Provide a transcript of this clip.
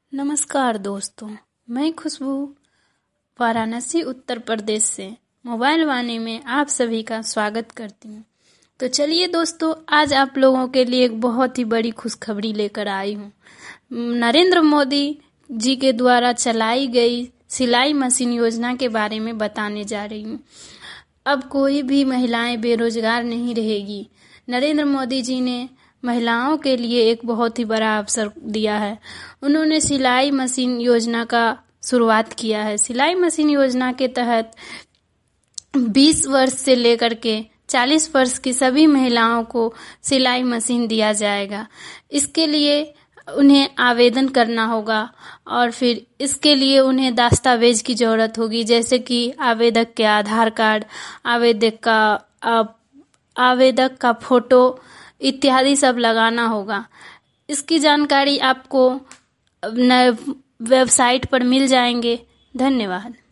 नमस्कार दोस्तों, मैं खुशबू वाराणसी उत्तर प्रदेश से मोबाइल वाणी में आप सभी का स्वागत करती हूँ। तो चलिए दोस्तों, आज आप लोगों के लिए एक बहुत ही बड़ी खुशखबरी लेकर आई हूँ। नरेंद्र मोदी जी के द्वारा चलाई गई सिलाई मशीन योजना के बारे में बताने जा रही हूँ। अब कोई भी महिलाएं बेरोजगार नहीं रहेगी। नरेंद्र मोदी जी ने महिलाओं के लिए एक बहुत ही बड़ा अवसर दिया है। उन्होंने सिलाई मशीन योजना का शुरुआत किया है। सिलाई मशीन योजना के तहत 20 वर्ष से लेकर के 40 वर्ष की सभी महिलाओं को सिलाई मशीन दिया जाएगा। इसके लिए उन्हें आवेदन करना होगा और फिर इसके लिए उन्हें दस्तावेज की जरूरत होगी, जैसे कि आवेदक के आधार कार्ड, आवेदक का फोटो इत्यादि सब लगाना होगा। इसकी जानकारी आपको वेबसाइट पर मिल जाएंगे। धन्यवाद।